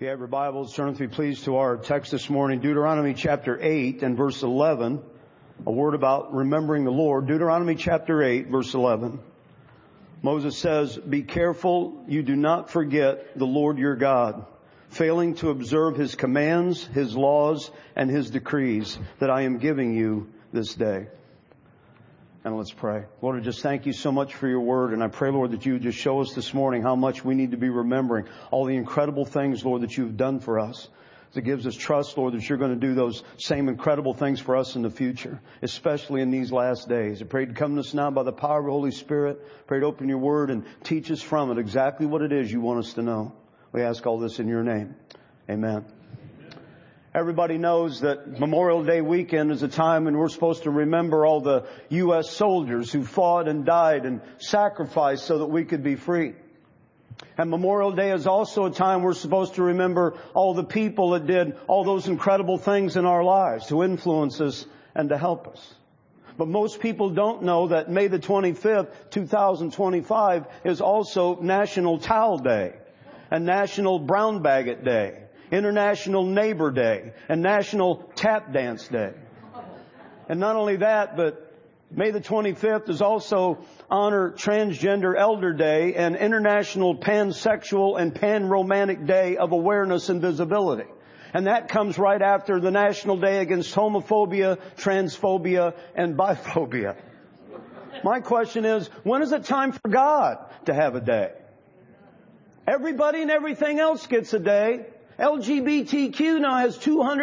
you have your Bibles, turn with me please to our text this morning, Deuteronomy chapter 8 and verse 11. A word about remembering the Lord. Deuteronomy chapter 8, verse 11. Moses says, "Be careful you do not forget the Lord your God, failing to observe His commands, His laws, and His decrees that I am giving you this day." And let's pray. Lord, I just thank you so much for your word. And I pray, Lord, that you would just show us this morning how much we need to be remembering all the incredible things, Lord, that you've done for us. That gives us trust, Lord, that you're going to do those same incredible things for us in the future, especially in these last days. I pray to come to us now by the power of the Holy Spirit. Pray to open your word and teach us from it exactly what it is you want us to know. We ask all this in your name. Amen. Everybody knows that Memorial Day weekend is a time when we're supposed to remember all the U.S. soldiers who fought and died and sacrificed so that we could be free. And Memorial Day is also a time we're supposed to remember all the people that did all those incredible things in our lives to influence us and to help us. But most people don't know that May the 25th, 2025 is also National Towel Day and National Brown Bag Day, International Neighbor Day, and National Tap Dance Day. And not only that, but May the 25th is also Honor Transgender Elder Day and International Pansexual and Pan-Romantic Day of Awareness and Visibility. And that comes right after the National Day Against Homophobia, Transphobia, and Biphobia. My question is, when is it time for God to have a day? Everybody and everything else gets a day. LGBTQ now has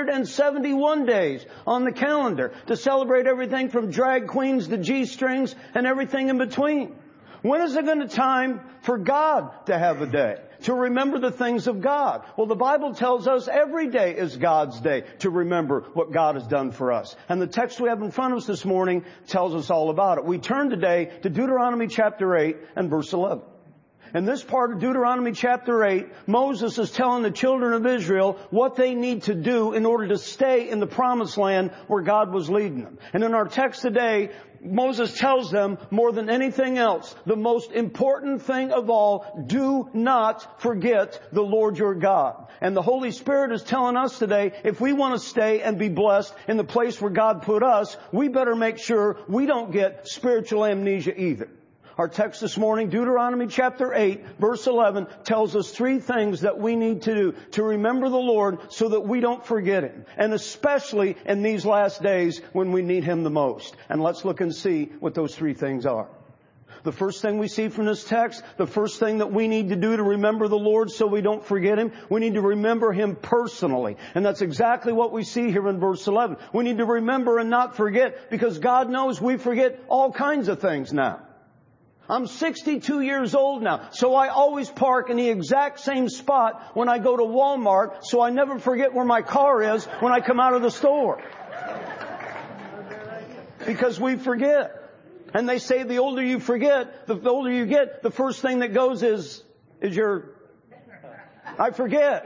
271 days on the calendar to celebrate everything from drag queens to G-strings and everything in between. When is it going to time for God to have a day, to remember the things of God? Well, the Bible tells us every day is God's day to remember what God has done for us. And the text we have in front of us this morning tells us all about it. We turn today to Deuteronomy chapter 8 and verse 11. In this part of Deuteronomy chapter 8, Moses is telling the children of Israel what they need to do in order to stay in the promised land where God was leading them. And in our text today, Moses tells them more than anything else, the most important thing of all, do not forget the Lord your God. And the Holy Spirit is telling us today, if we want to stay and be blessed in the place where God put us, we better make sure we don't get spiritual amnesia either. Our text this morning, Deuteronomy chapter 8, verse 11, tells us three things that we need to do to remember the Lord so that we don't forget Him. And especially in these last days when we need Him the most. And let's look and see what those three things are. The first thing we see from this text, the first thing that we need to do to remember the Lord so we don't forget Him, we need to remember Him personally. And that's exactly what we see here in verse 11. We need to remember and not forget because God knows we forget all kinds of things now. I'm 62 years old now, so I always park in the exact same spot when I go to Walmart, so I never forget where my car is when I come out of the store. Because we forget. And they say the older you forget, the older you get, the first thing that goes is I forget.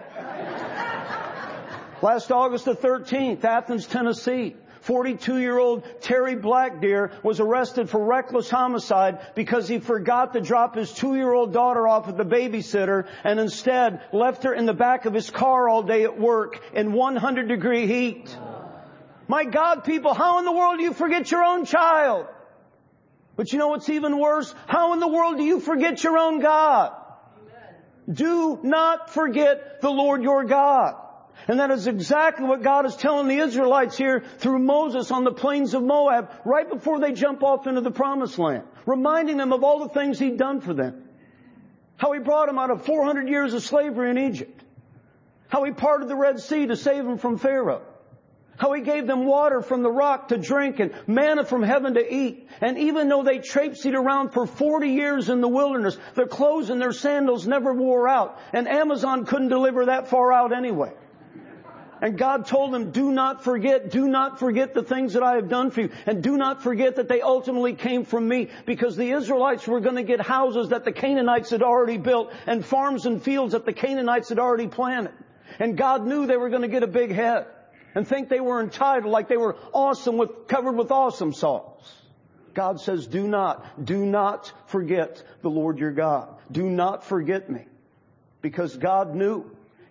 Last August the 13th, Athens, Tennessee. 42-year-old Terry Blackdeer was arrested for reckless homicide because he forgot to drop his 2-year-old daughter off at the babysitter and instead left her in the back of his car all day at work in 100-degree heat. My God, people, how in the world do you forget your own child? But you know what's even worse? How in the world do you forget your own God? Do not forget the Lord your God. And that is exactly what God is telling the Israelites here through Moses on the plains of Moab right before they jump off into the promised land. Reminding them of all the things He'd done for them. How He brought them out of 400 years of slavery in Egypt. How He parted the Red Sea to save them from Pharaoh. How He gave them water from the rock to drink and manna from heaven to eat. And even though they traipsed around for 40 years in the wilderness, their clothes and their sandals never wore out. And Amazon couldn't deliver that far out anyway. And God told them, do not forget the things that I have done for you. And do not forget that they ultimately came from me. Because the Israelites were going to get houses that the Canaanites had already built and farms and fields that the Canaanites had already planted. And God knew they were going to get a big head and think they were entitled like they were awesome covered with awesome sauce. God says, do not forget the Lord your God. Do not forget me. Because God knew.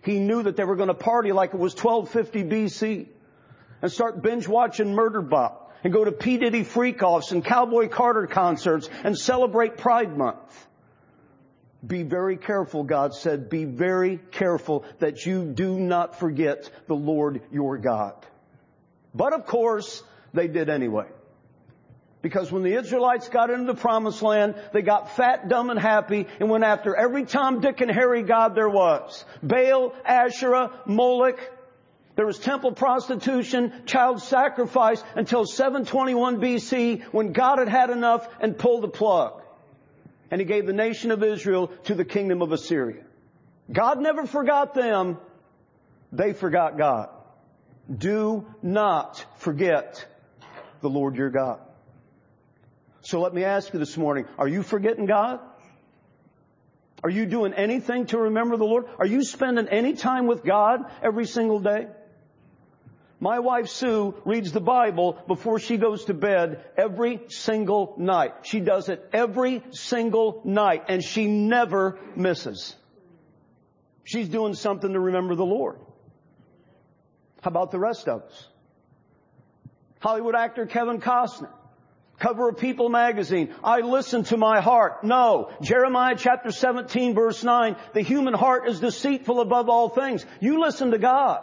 He knew that they were going to party like it was 1250 BC and start binge watching Murderbot and go to P. Diddy freak-offs and Cowboy Carter concerts and celebrate Pride Month. Be very careful, God said, be very careful that you do not forget the Lord your God. But of course, they did anyway. Because when the Israelites got into the promised land, they got fat, dumb, and happy and went after every Tom, Dick, and Harry god there was. Baal, Asherah, Moloch. There was temple prostitution, child sacrifice until 721 BC when God had had enough and pulled the plug. And He gave the nation of Israel to the kingdom of Assyria. God never forgot them. They forgot God. Do not forget the Lord your God. So let me ask you this morning, are you forgetting God? Are you doing anything to remember the Lord? Are you spending any time with God every single day? My wife Sue reads the Bible before she goes to bed every single night. She does it every single night, and she never misses. She's doing something to remember the Lord. How about the rest of us? Hollywood actor Kevin Costner, cover of People magazine. I listen to my heart. No. Jeremiah chapter 17 verse 9. The human heart is deceitful above all things. You listen to God.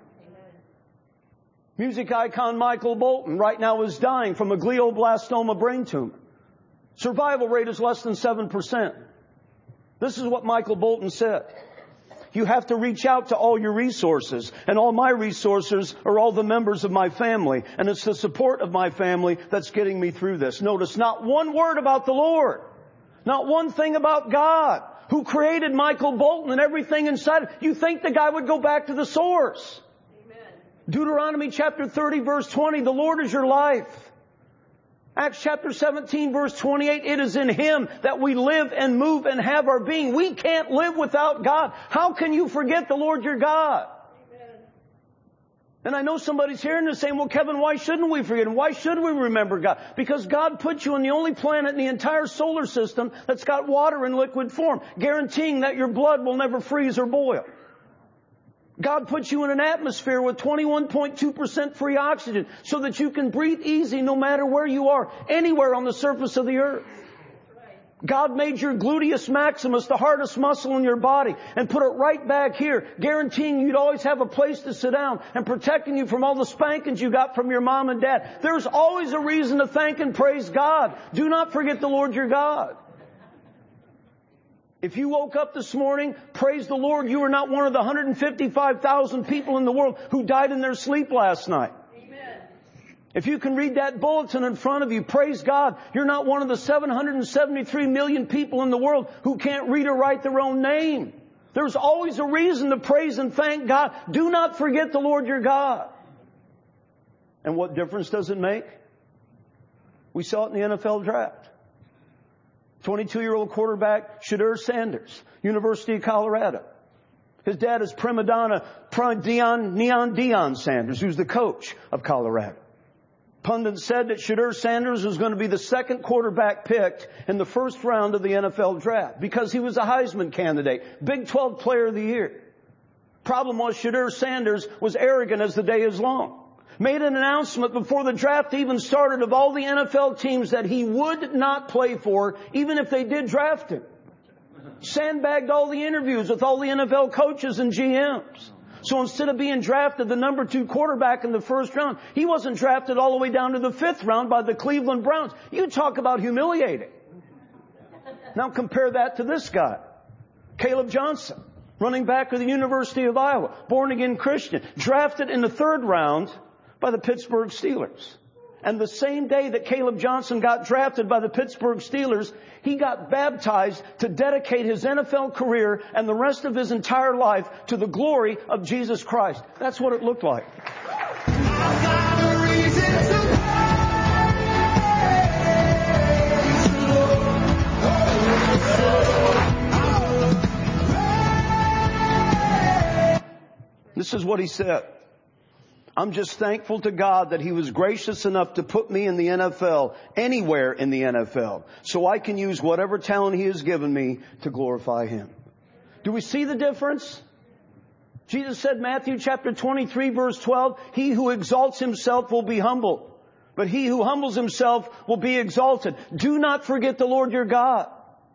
Music icon Michael Bolton right now is dying from a glioblastoma brain tumor. Survival rate is less than 7%. This is what Michael Bolton said. You have to reach out to all your resources. And all my resources are all the members of my family. And it's the support of my family that's getting me through this. Notice not one word about the Lord. Not one thing about God, who created Michael Bolton and everything inside. You think the guy would go back to the source. Deuteronomy chapter 30 verse 20, the Lord is your life. Acts chapter 17 verse 28, it is in Him that we live and move and have our being. We can't live without God. How can you forget the Lord your God? Amen. And I know somebody's hearing this saying, well, Kevin, why shouldn't we forget Him? Why should we remember God? Because God put you on the only planet in the entire solar system that's got water in liquid form, guaranteeing that your blood will never freeze or boil. God puts you in an atmosphere with 21.2% free oxygen so that you can breathe easy no matter where you are, anywhere on the surface of the earth. God made your gluteus maximus, the hardest muscle in your body, and put it right back here, guaranteeing you'd always have a place to sit down and protecting you from all the spankings you got from your mom and dad. There's always a reason to thank and praise God. Do not forget the Lord your God. If you woke up this morning, praise the Lord, you are not one of the 155,000 people in the world who died in their sleep last night. Amen. If you can read that bulletin in front of you, praise God, you're not one of the 773 million people in the world who can't read or write their own name. There's always a reason to praise and thank God. Do not forget the Lord your God. And what difference does it make? We saw it in the NFL draft. 22-year-old quarterback Shedeur Sanders, University of Colorado. His dad is prima donna Neon Deion Sanders, who's the coach of Colorado. Pundits said that Shedeur Sanders was going to be the second quarterback picked in the first round of the NFL draft because he was a Heisman candidate, Big 12 Player of the Year. Problem was Shedeur Sanders was arrogant as the day is long. Made an announcement before the draft even started of all the NFL teams that he would not play for, even if they did draft him. Sandbagged all the interviews with all the NFL coaches and GMs. So instead of being drafted the number 2 quarterback in the first round, he wasn't drafted all the way down to the 5th round by the Cleveland Browns. You talk about humiliating. Now compare that to this guy, Caleb Johnson, running back of the University of Iowa, born again Christian, drafted in the 3rd round by the Pittsburgh Steelers. And the same day that Caleb Johnson got drafted by the Pittsburgh Steelers, he got baptized to dedicate his NFL career and the rest of his entire life to the glory of Jesus Christ. That's what it looked like. This is what he said. I'm just thankful to God that He was gracious enough to put me in the NFL, anywhere in the NFL, so I can use whatever talent He has given me to glorify Him. Do we see the difference? Jesus said, Matthew chapter 23 verse 12, he who exalts himself will be humbled, but he who humbles himself will be exalted. Do not forget the Lord your God.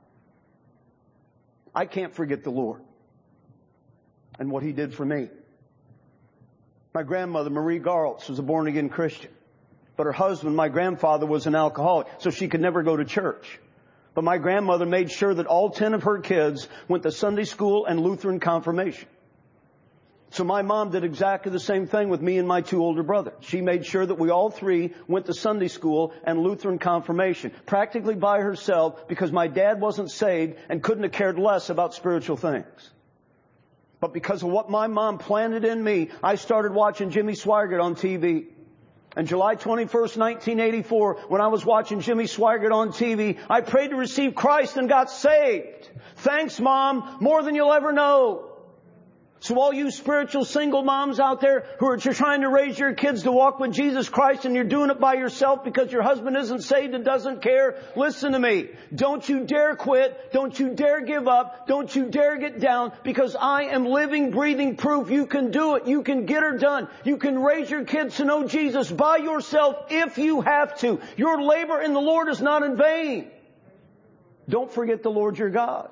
I can't forget the Lord and what He did for me. My grandmother, Marie Garles, was a born-again Christian. But her husband, my grandfather, was an alcoholic, so she could never go to church. But my grandmother made sure that all 10 of her kids went to Sunday school and Lutheran confirmation. So my mom did exactly the same thing with me and my 2 older brothers. She made sure that we all 3 went to Sunday school and Lutheran confirmation, practically by herself, because my dad wasn't saved and couldn't have cared less about spiritual things. But because of what my mom planted in me, I started watching Jimmy Swaggart on TV. And July 21st, 1984, when I was watching Jimmy Swaggart on TV, I prayed to receive Christ and got saved. Thanks, Mom, more than you'll ever know. So all you spiritual single moms out there who are trying to raise your kids to walk with Jesus Christ and you're doing it by yourself because your husband isn't saved and doesn't care, listen to me. Don't you dare quit. Don't you dare give up. Don't you dare get down, because I am living, breathing proof you can do it. You can get her done. You can raise your kids to know Jesus by yourself if you have to. Your labor in the Lord is not in vain. Don't forget the Lord your God.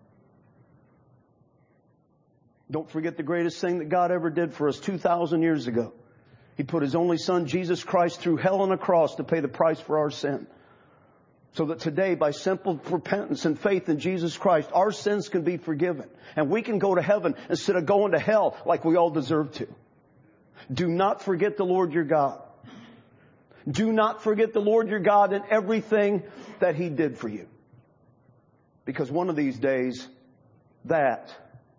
Don't forget the greatest thing that God ever did for us 2,000 years ago. He put His only Son, Jesus Christ, through hell on a cross to pay the price for our sin. So that today, by simple repentance and faith in Jesus Christ, our sins can be forgiven. And we can go to heaven instead of going to hell like we all deserve to. Do not forget the Lord your God. Do not forget the Lord your God in everything that He did for you. Because one of these days, that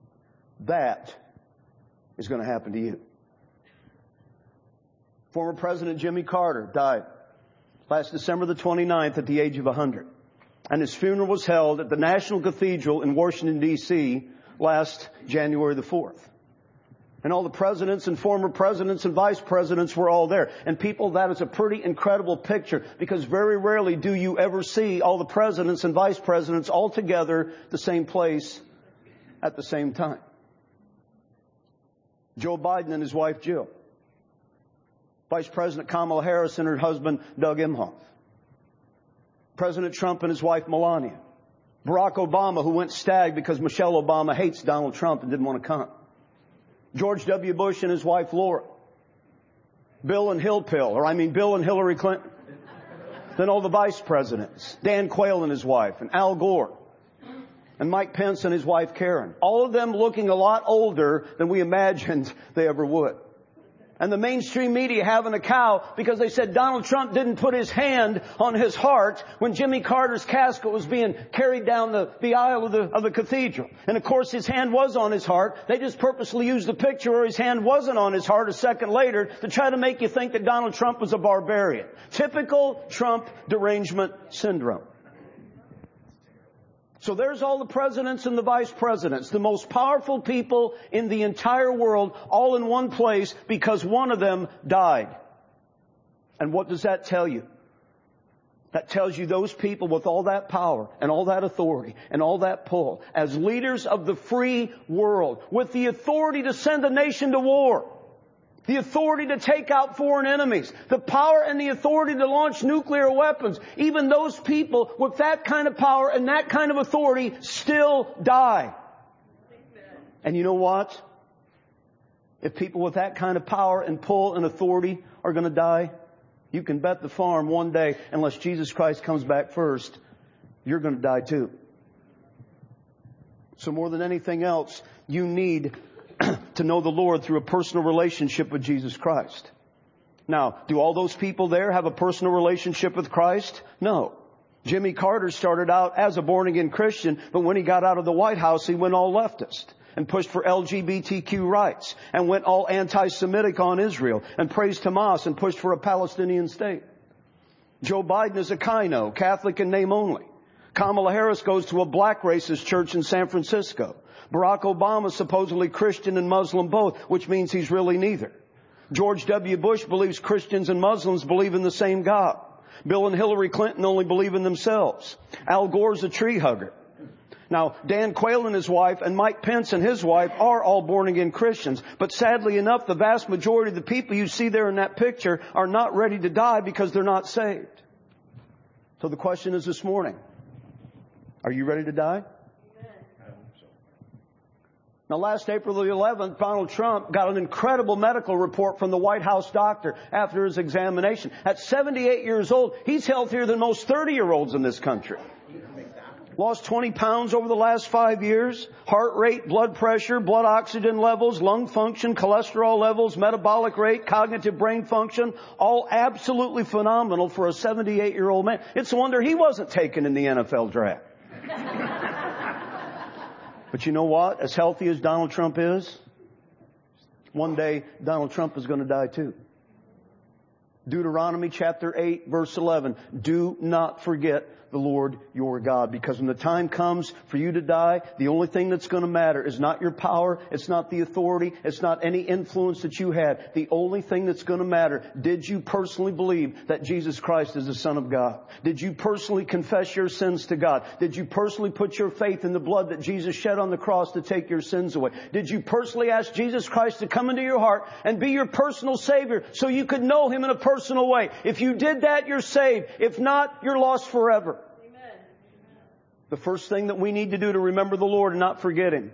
is going to happen to you. Former President Jimmy Carter died last December the 29th at the age of 100. And his funeral was held at the National Cathedral in Washington, D.C. last January the 4th. And all the presidents and former presidents and vice presidents were all there. And people, that is a pretty incredible picture, because very rarely do you ever see all the presidents and vice presidents all together the same place at the same time. Joe Biden and his wife Jill. Vice President Kamala Harris and her husband Doug Emhoff. President Trump and his wife Melania. Barack Obama, who went stag because Michelle Obama hates Donald Trump and didn't want to come. George W. Bush and his wife Laura. Bill and Hillary Clinton. Then all the vice presidents. Dan Quayle and his wife, and Al Gore. And Mike Pence and his wife Karen. All of them looking a lot older than we imagined they ever would. And the mainstream media having a cow because they said Donald Trump didn't put his hand on his heart when Jimmy Carter's casket was being carried down the aisle of the cathedral. And of course his hand was on his heart. They just purposely used the picture where his hand wasn't on his heart a second later to try to make you think that Donald Trump was a barbarian. Typical Trump derangement syndrome. So there's all the presidents and the vice presidents, the most powerful people in the entire world, all in one place because one of them died. And what does that tell you? That tells you those people with all that power and all that authority and all that pull, as leaders of the free world, with the authority to send a nation to war, the authority to take out foreign enemies, the power and the authority to launch nuclear weapons. Even those people with that kind of power and that kind of authority still die. And you know what? If people with that kind of power and pull and authority are going to die, you can bet the farm one day, unless Jesus Christ comes back first, you're going to die too. So more than anything else, you need to know the Lord through a personal relationship with Jesus Christ. Now, do all those people there have a personal relationship with Christ? No. Jimmy Carter started out as a born-again Christian, but when he got out of the White House, he went all leftist and pushed for LGBTQ rights and went all anti-Semitic on Israel and praised Hamas and pushed for a Palestinian state. Joe Biden is a Kino, Catholic in name only. Kamala Harris goes to a black racist church in San Francisco. Barack Obama is supposedly Christian and Muslim both, which means he's really neither. George W. Bush believes Christians and Muslims believe in the same God. Bill and Hillary Clinton only believe in themselves. Al Gore's a tree hugger. Now, Dan Quayle and his wife and Mike Pence and his wife are all born-again Christians. But sadly enough, the vast majority of the people you see there in that picture are not ready to die because they're not saved. So the question is this morning, are you ready to die? Now, last April the 11th, Donald Trump got an incredible medical report from the White House doctor after his examination. At 78 years old, he's healthier than most 30-year-olds in this country. Lost 20 pounds over the last 5 years. Heart rate, blood pressure, blood oxygen levels, lung function, cholesterol levels, metabolic rate, cognitive brain function, all absolutely phenomenal for a 78-year-old man. It's a wonder he wasn't taken in the NFL draft. But you know what? As healthy as Donald Trump is, one day Donald Trump is going to die too. Deuteronomy chapter 8, verse 11. Do not forget the Lord your God, because when the time comes for you to die, the only thing that's going to matter is not your power, it's not the authority, it's not any influence that you had. The only thing that's going to matter, did you personally believe that Jesus Christ is the Son of God? Did you personally confess your sins to God? Did you personally put your faith in the blood that Jesus shed on the cross to take your sins away? Did you personally ask Jesus Christ to come into your heart and be your personal Savior so you could know Him in a personal way? If you did that, you're saved. If not, you're lost forever. The first thing that we need to do to remember the Lord and not forget Him,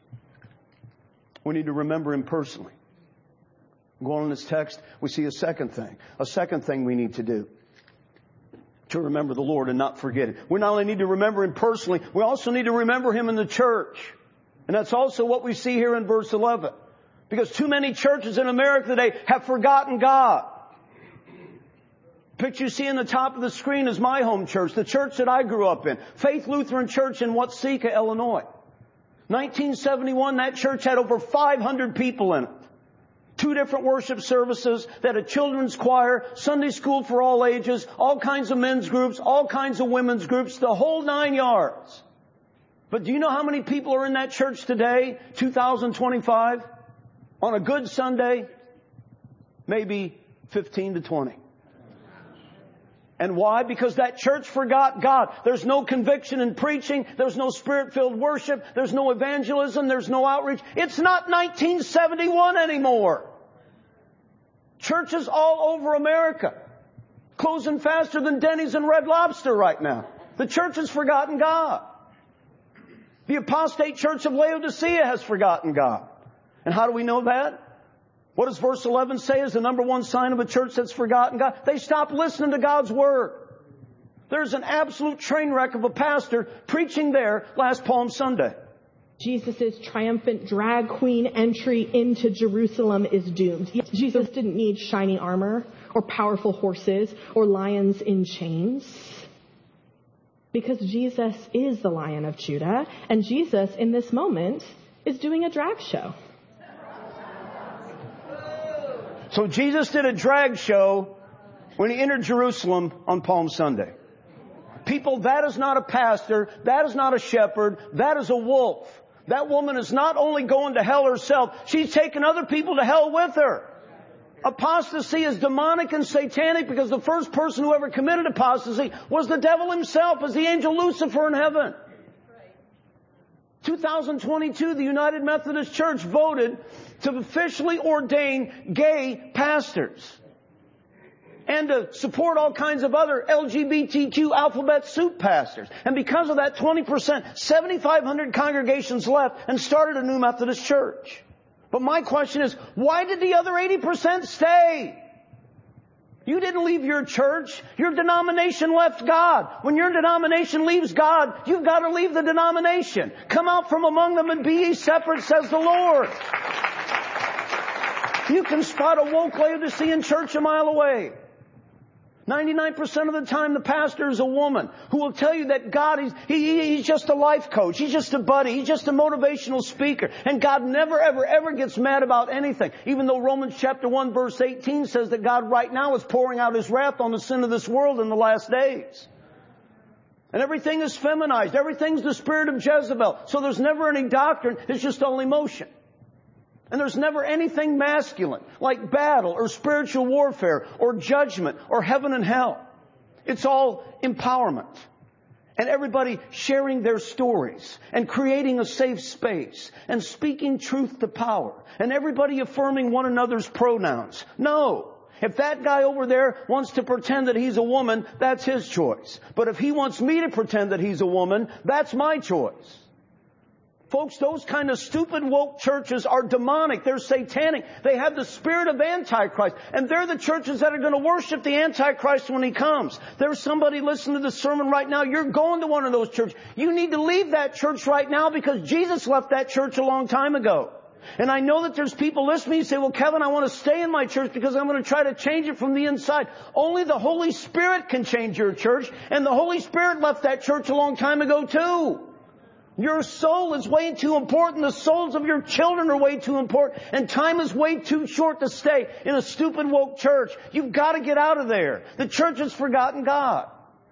we need to remember Him personally. Going on in this text, we see a second thing. A second thing we need to do to remember the Lord and not forget Him. We not only need to remember Him personally, we also need to remember Him in the church. And that's also what we see here in verse 11. Because too many churches in America today have forgotten God. The picture you see in the top of the screen is my home church, the church that I grew up in, Faith Lutheran Church in Watseka, Illinois. 1971, that church had over 500 people in it. 2 different worship services, that a children's choir, Sunday school for all ages, all kinds of men's groups, all kinds of women's groups, the whole 9 yards. But do you know how many people are in that church today, 2025? On a good Sunday, maybe 15 to 20. And why? Because that church forgot God. There's no conviction in preaching. There's no Spirit-filled worship. There's no evangelism. There's no outreach. It's not 1971 anymore. Churches all over America closing faster than Denny's and Red Lobster right now. The church has forgotten God. The apostate church of Laodicea has forgotten God. And how do we know that? What does verse 11 say is the number one sign of a church that's forgotten God? They stopped listening to God's Word. There's an absolute train wreck of a pastor preaching there last Palm Sunday. Jesus' triumphant drag queen entry into Jerusalem is doomed. Jesus didn't need shiny armor or powerful horses or lions in chains. Because Jesus is the Lion of Judah, and Jesus in this moment is doing a drag show. So Jesus did a drag show when He entered Jerusalem on Palm Sunday. People, that is not a pastor. That is not a shepherd. That is a wolf. That woman is not only going to hell herself, she's taking other people to hell with her. Apostasy is demonic and satanic because the first person who ever committed apostasy was the devil himself, as the angel Lucifer in heaven. 2022, the United Methodist Church voted to officially ordain gay pastors and to support all kinds of other LGBTQ alphabet soup pastors. And because of that, 20%, 7,500 congregations left and started a new Methodist church. But my question is, why did the other 80% stay? You didn't leave your church. Your denomination left God. When your denomination leaves God, you've got to leave the denomination. Come out from among them and be ye separate, says the Lord. You can spot a woke Laodicean church a mile away. 99% of the time the pastor is a woman who will tell you that God, he's just a life coach. He's just a buddy. He's just a motivational speaker. And God never, ever, ever gets mad about anything. Even though Romans chapter 1 verse 18 says that God right now is pouring out His wrath on the sin of this world in the last days. And everything is feminized. Everything's the spirit of Jezebel. So there's never any doctrine. It's just all emotion. And there's never anything masculine, like battle or spiritual warfare or judgment or heaven and hell. It's all empowerment. And everybody sharing their stories and creating a safe space and speaking truth to power and everybody affirming one another's pronouns. No. If that guy over there wants to pretend that he's a woman, that's his choice. But if he wants me to pretend that he's a woman, that's my choice. Folks, those kind of stupid woke churches are demonic. They're satanic. They have the spirit of Antichrist. And they're the churches that are going to worship the Antichrist when he comes. There's somebody listening to the sermon right now. You're going to one of those churches. You need to leave that church right now because Jesus left that church a long time ago. And I know that there's people listening who say, well, Kevin, I want to stay in my church because I'm going to try to change it from the inside. Only the Holy Spirit can change your church. And the Holy Spirit left that church a long time ago too. Your soul is way too important. The souls of your children are way too important. And time is way too short to stay in a stupid woke church. You've got to get out of there. The church has forgotten God.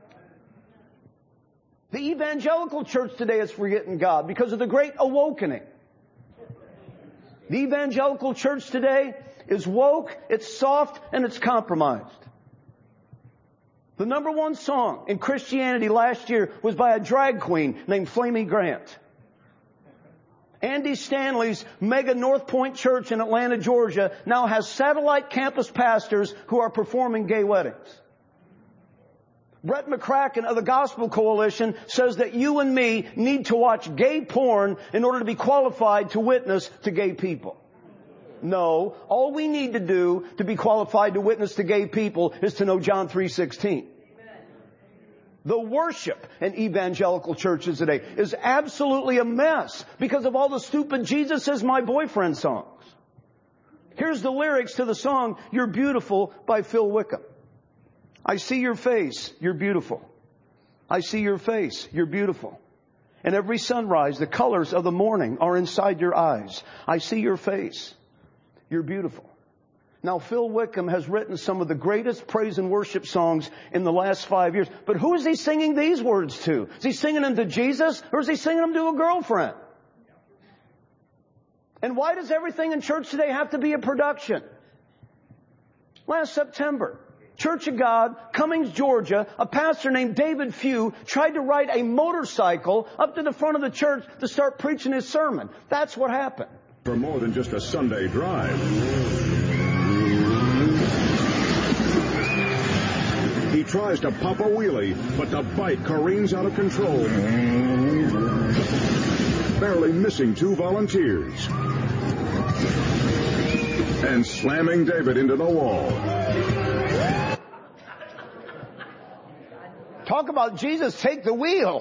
The evangelical church today is forgetting God because of the great awakening. The evangelical church today is woke, it's soft, and it's compromised. The number one song in Christianity last year was by a drag queen named Flamey Grant. Andy Stanley's mega North Point Church in Atlanta, Georgia now has satellite campus pastors who are performing gay weddings. Brett McCracken of the Gospel Coalition says that you and me need to watch gay porn in order to be qualified to witness to gay people. No, all we need to do to be qualified to witness to gay people is to know John 3:16. The worship in evangelical churches today is absolutely a mess because of all the stupid Jesus is my boyfriend songs. Here's the lyrics to the song You're Beautiful by Phil Wickham. I see your face, you're beautiful. I see your face, you're beautiful. And every sunrise, the colors of the morning are inside your eyes. I see your face, you're beautiful. Now, Phil Wickham has written some of the greatest praise and worship songs in the last 5 years. But who is he singing these words to? Is he singing them to Jesus or is he singing them to a girlfriend? And why does everything in church today have to be a production? Last September, Church of God, Cummings, Georgia, a pastor named David Few tried to ride a motorcycle up to the front of the church to start preaching his sermon. That's what happened. For more than just a Sunday drive. He tries to pop a wheelie, but the bike careens out of control. Barely missing two volunteers. And slamming David into the wall. Talk about Jesus take the wheel.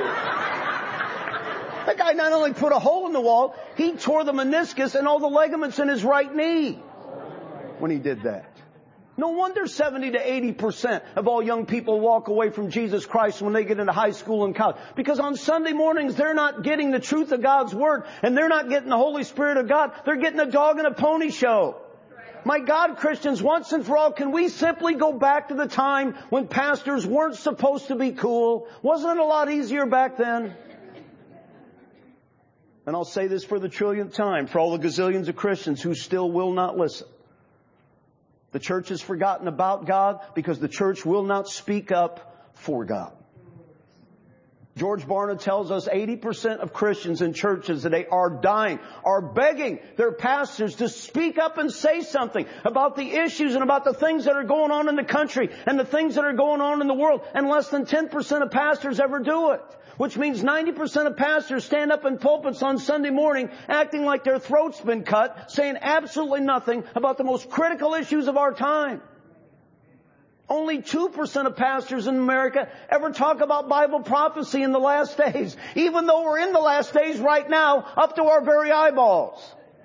That guy not only put a hole in the wall, he tore the meniscus and all the ligaments in his right knee when he did that. No wonder 70 to 80% of all young people walk away from Jesus Christ when they get into high school and college. Because on Sunday mornings, they're not getting the truth of God's Word, and they're not getting the Holy Spirit of God. They're getting a dog and a pony show. My God, Christians, once and for all, can we simply go back to the time when pastors weren't supposed to be cool? Wasn't it a lot easier back then? And I'll say this for the trillionth time, for all the gazillions of Christians who still will not listen. The church has forgotten about God because the church will not speak up for God. George Barna tells us 80% of Christians in churches today are dying, are begging their pastors to speak up and say something about the issues and about the things that are going on in the country and the things that are going on in the world. And less than 10% of pastors ever do it. Which means 90% of pastors stand up in pulpits on Sunday morning acting like their throat's been cut, saying absolutely nothing about the most critical issues of our time. Only 2% of pastors in America ever talk about Bible prophecy in the last days, even though we're in the last days right now, up to our very eyeballs.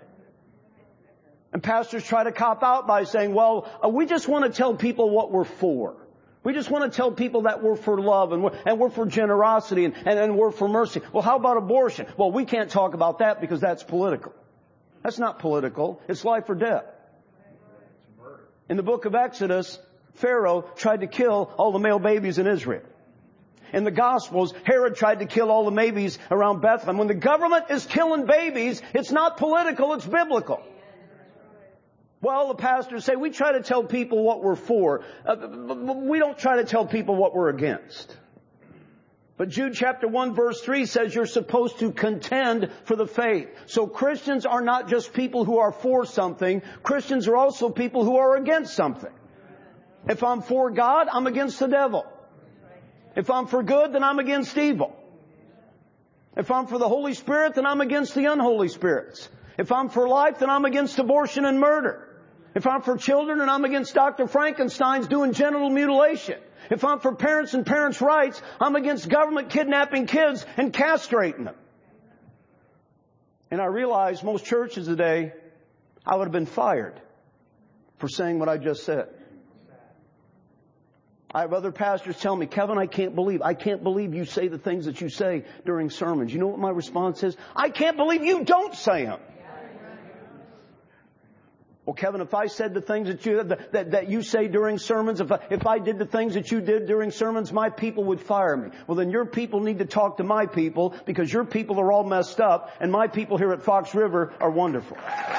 And pastors try to cop out by saying, well, we just want to tell people what we're for. We just want to tell people that we're for love and we're for generosity and we're for mercy. Well, how about abortion? Well, we can't talk about that because that's political. That's not political. It's life or death. In the book of Exodus, Pharaoh tried to kill all the male babies in Israel. In the Gospels, Herod tried to kill all the babies around Bethlehem. When the government is killing babies, it's not political, it's biblical. Well, the pastors say, we try to tell people what we're for. We don't try to tell people what we're against. But Jude chapter 1 verse 3 says you're supposed to contend for the faith. So Christians are not just people who are for something. Christians are also people who are against something. If I'm for God, I'm against the devil. If I'm for good, then I'm against evil. If I'm for the Holy Spirit, then I'm against the unholy spirits. If I'm for life, then I'm against abortion and murder. If I'm for children, then I'm against Dr. Frankenstein's doing genital mutilation. If I'm for parents and parents' rights, I'm against government kidnapping kids and castrating them. And I realize most churches today, I would have been fired for saying what I just said. I have other pastors tell me, Kevin, I can't believe you say the things that you say during sermons. You know what my response is? I can't believe you don't say them. Well, Kevin, if I said the things that you say during sermons, if I did the things that you did during sermons, my people would fire me. Well, then your people need to talk to my people, because your people are all messed up, and my people here at Fox River are wonderful.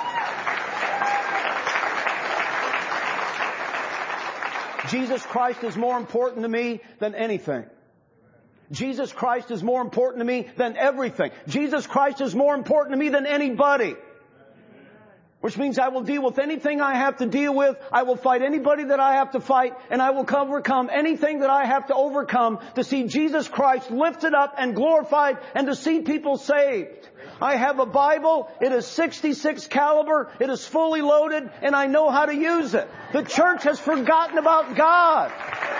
Jesus Christ is more important to me than anything. Jesus Christ is more important to me than everything. Jesus Christ is more important to me than anybody. Which means I will deal with anything I have to deal with. I will fight anybody that I have to fight. And I will overcome anything that I have to overcome to see Jesus Christ lifted up and glorified and to see people saved. I have a Bible. It is 66 caliber. It is fully loaded. And I know how to use it. The church has forgotten about God.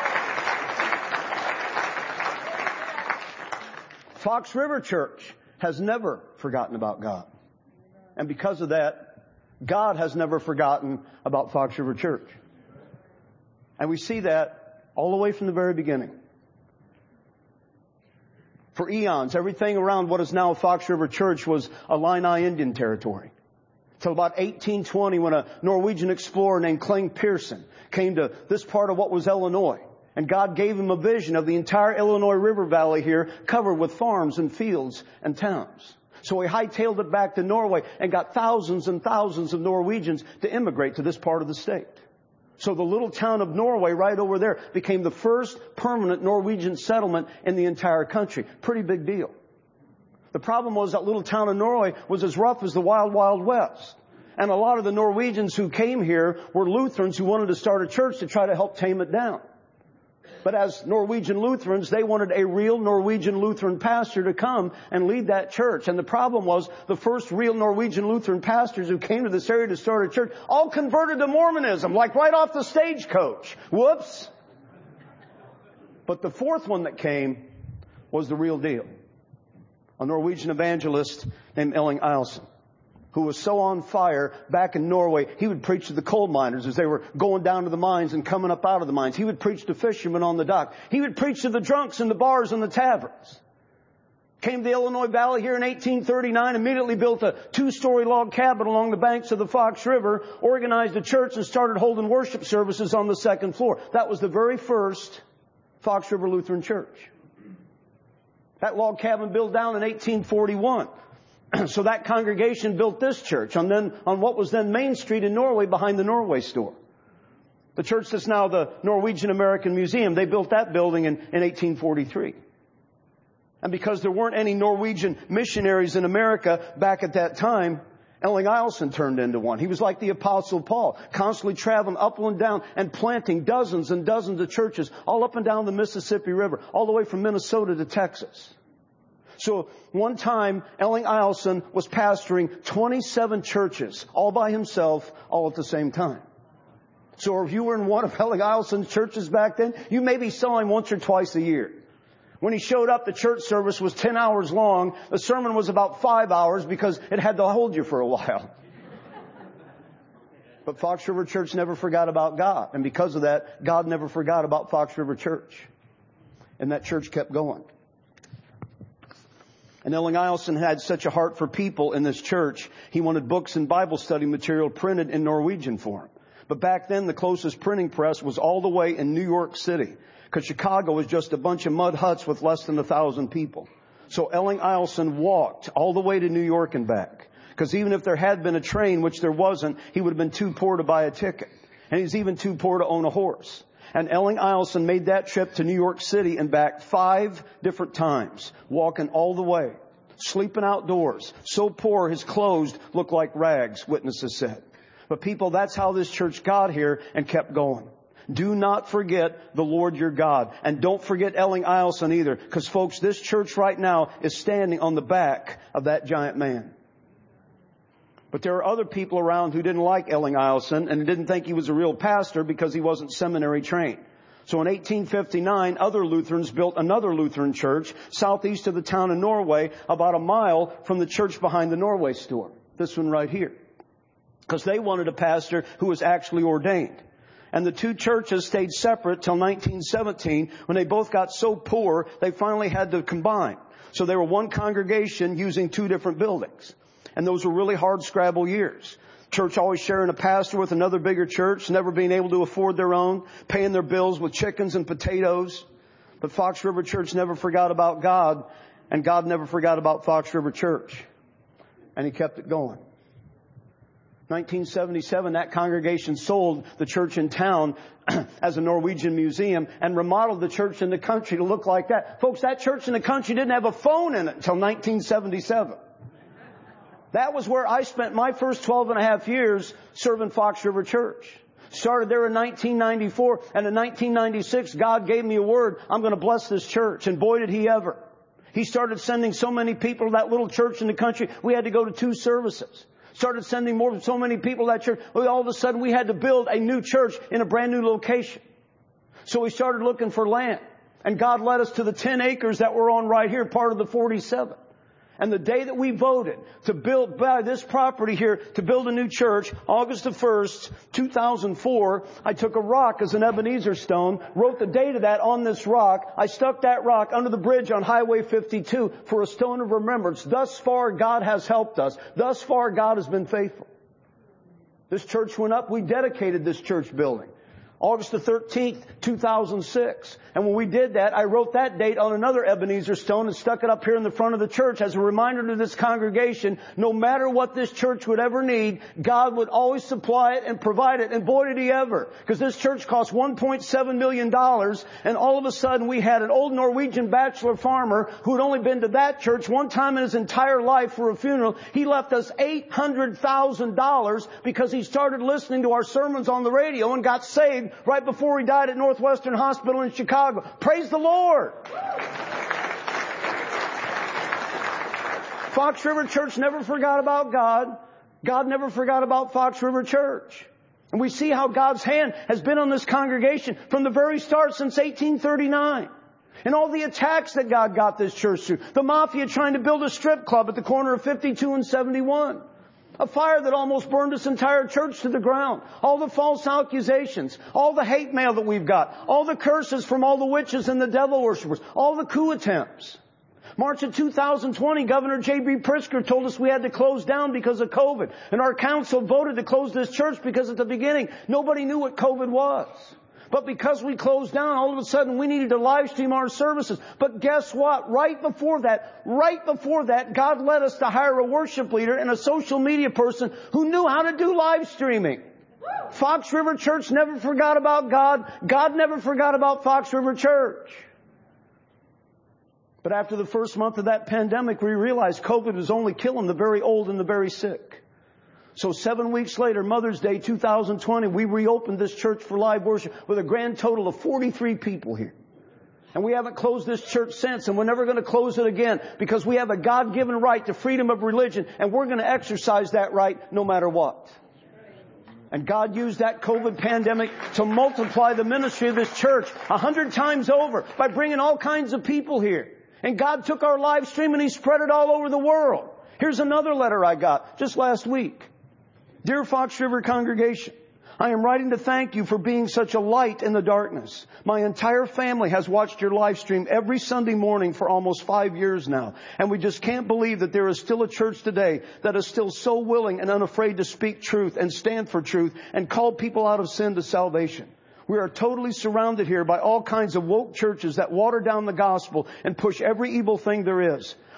Fox River Church has never forgotten about God. And because of that, God has never forgotten about Fox River Church. And we see that all the way from the very beginning. For eons, everything around what is now Fox River Church was Illini Indian territory. Till about 1820, when a Norwegian explorer named Kling Pearson came to this part of what was Illinois. And God gave him a vision of the entire Illinois River Valley here, covered with farms and fields and towns. So he hightailed it back to Norway and got thousands and thousands of Norwegians to immigrate to this part of the state. So the little town of Norway right over there became the first permanent Norwegian settlement in the entire country. Pretty big deal. The problem was that little town of Norway was as rough as the wild, wild west. And a lot of the Norwegians who came here were Lutherans who wanted to start a church to try to help tame it down. But as Norwegian Lutherans, they wanted a real Norwegian Lutheran pastor to come and lead that church. And the problem was the first real Norwegian Lutheran pastors who came to this area to start a church all converted to Mormonism, like right off the stagecoach. Whoops. But the fourth one that came was the real deal. A Norwegian evangelist named Elling Eilson, who was so on fire back in Norway, he would preach to the coal miners as they were going down to the mines and coming up out of the mines. He would preach to fishermen on the dock. He would preach to the drunks in the bars and the taverns. Came to the Illinois Valley here in 1839, immediately built a 2-story log cabin along the banks of the Fox River, organized a church and started holding worship services on the second floor. That was the very first Fox River Lutheran Church. That log cabin built down in 1841. So that congregation built this church on what was then Main Street in Norway behind the Norway store. The church that's now the Norwegian American Museum, they built that building in 1843. And because there weren't any Norwegian missionaries in America back at that time, Elling Eilson turned into one. He was like the Apostle Paul, constantly traveling up and down and planting dozens and dozens of churches all up and down the Mississippi River, all the way from Minnesota to Texas. So one time, Elling Eilson was pastoring 27 churches, all by himself, all at the same time. So if you were in one of Elling Eilson's churches back then, you maybe saw him once or twice a year. When he showed up, the church service was 10 hours long. The sermon was about 5 hours because it had to hold you for a while. But Fox River Church never forgot about God. And because of that, God never forgot about Fox River Church. And that church kept going. And Elling Eilson had such a heart for people in this church, he wanted books and Bible study material printed in Norwegian for him. But back then, the closest printing press was all the way in New York City, because Chicago was just a bunch of mud huts with less than 1,000 people. So Elling Eilson walked all the way to New York and back, because even if there had been a train, which there wasn't, he would have been too poor to buy a ticket. And he's even too poor to own a horse. And Elling Eielson made that trip to New York City and back 5 different times, walking all the way, sleeping outdoors, so poor his clothes looked like rags, witnesses said. But people, that's how this church got here and kept going. Do not forget the Lord your God. And don't forget Elling Eielson either. Because folks, this church right now is standing on the back of that giant man. But there are other people around who didn't like Elling Eielson and didn't think he was a real pastor because he wasn't seminary trained. So in 1859, other Lutherans built another Lutheran church southeast of the town of Norway, about a mile from the church behind the Norway store. This one right here. Because they wanted a pastor who was actually ordained. And the two churches stayed separate till 1917 when they both got so poor they finally had to combine. So they were one congregation using 2 different buildings. And those were really hard scrabble years. Church always sharing a pastor with another bigger church, never being able to afford their own, paying their bills with chickens and potatoes. But Fox River Church never forgot about God, and God never forgot about Fox River Church. And He kept it going. 1977, that congregation sold the church in town as a Norwegian museum and remodeled the church in the country to look like that. Folks, that church in the country didn't have a phone in it until 1977. That was where I spent my first 12 and a half years serving Fox River Church. Started there in 1994, and in 1996, God gave me a word. I'm going to bless this church. And boy, did He ever. He started sending so many people to that little church in the country, we had to go to 2 services. Started sending so many people to that church. All of a sudden, we had to build a new church in a brand new location. So we started looking for land. And God led us to the 10 acres that we're on right here, part of the 47. And the day that we voted to buy this property here to build a new church, August the 1st, 2004, I took a rock as an Ebenezer stone, wrote the date of that on this rock. I stuck that rock under the bridge on Highway 52 for a stone of remembrance. Thus far, God has helped us. Thus far, God has been faithful. This church went up. We dedicated this church building. August the 13th, 2006. And when we did that, I wrote that date on another Ebenezer stone and stuck it up here in the front of the church as a reminder to this congregation, no matter what this church would ever need, God would always supply it and provide it. And boy, did He ever. Because this church cost $1.7 million. And all of a sudden, we had an old Norwegian bachelor farmer who had only been to that church one time in his entire life for a funeral. He left us $800,000 because he started listening to our sermons on the radio and got saved right before he died at Northwestern Hospital in Chicago. Praise the Lord! Fox River Church never forgot about God. God never forgot about Fox River Church. And we see how God's hand has been on this congregation from the very start since 1839. And all the attacks that God got this church through. The mafia trying to build a strip club at the corner of 52 and 71. A fire that almost burned this entire church to the ground. All the false accusations. All the hate mail that we've got. All the curses from all the witches and the devil worshippers. All the coup attempts. March of 2020, Governor J.B. Pritzker told us we had to close down because of COVID. And our council voted to close this church because at the beginning, nobody knew what COVID was. But because we closed down, all of a sudden we needed to live stream our services. But guess what? Right before that, God led us to hire a worship leader and a social media person who knew how to do live streaming. Fox River Church never forgot about God. God never forgot about Fox River Church. But after the first month of that pandemic, we realized COVID was only killing the very old and the very sick. So 7 weeks later, Mother's Day 2020, we reopened this church for live worship with a grand total of 43 people here. And we haven't closed this church since, and we're never going to close it again because we have a God-given right to freedom of religion, and we're going to exercise that right no matter what. And God used that COVID pandemic to multiply the ministry of this church 100 times over by bringing all kinds of people here. And God took our live stream and He spread it all over the world. Here's another letter I got just last week. Dear Fox River congregation, I am writing to thank you for being such a light in the darkness. My entire family has watched your live stream every Sunday morning for almost 5 years now. And we just can't believe that there is still a church today that is still so willing and unafraid to speak truth and stand for truth and call people out of sin to salvation. We are totally surrounded here by all kinds of woke churches that water down the gospel and push every evil thing there is.